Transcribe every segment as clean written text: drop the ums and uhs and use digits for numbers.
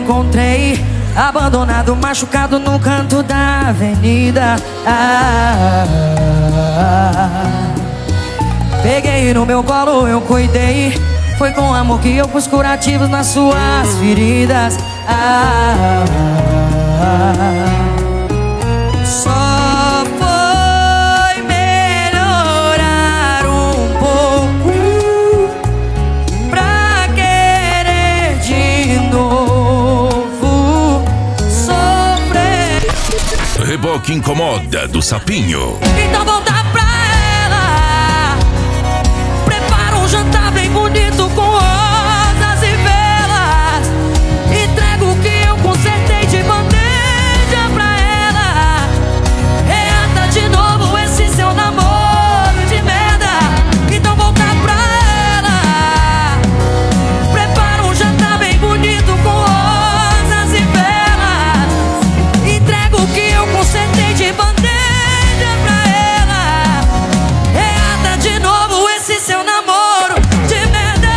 encontrei abandonado, machucado no canto da avenida. Peguei no meu colo, eu cuidei. Foi com amor que eu pus curativos nas suas feridas. Só foi melhorar um pouco pra querer de novo sofrer. Reboque incomoda do Sapinho. Então volta pra ela. Prepara um jantar bem bonito com rosas e velas. Entrego o que eu consertei de bandeja pra ela. Reata de novo esse seu namoro de merda. Então volta pra ela. Prepara um jantar bem bonito com rosas e velas. Entrego o que eu consertei de bandeja pra ela. Reata de novo esse seu namoro de merda.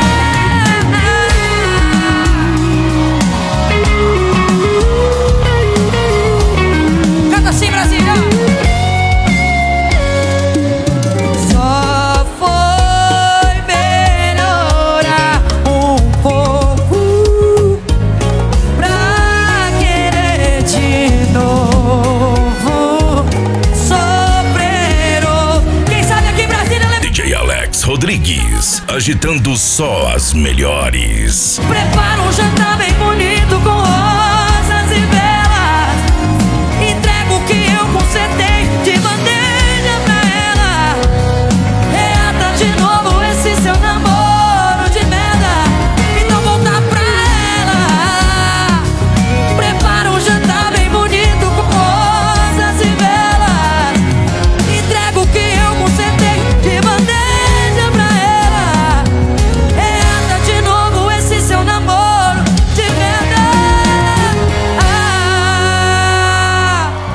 Canta assim, Brasília. Só foi melhorar um pouco pra querer de novo sofrer. Quem sabe aqui em Brasília lembra? DJ Alex Rodrigues, agitando só as melhores. Prepara um jantar bem bonito com rosas e velas.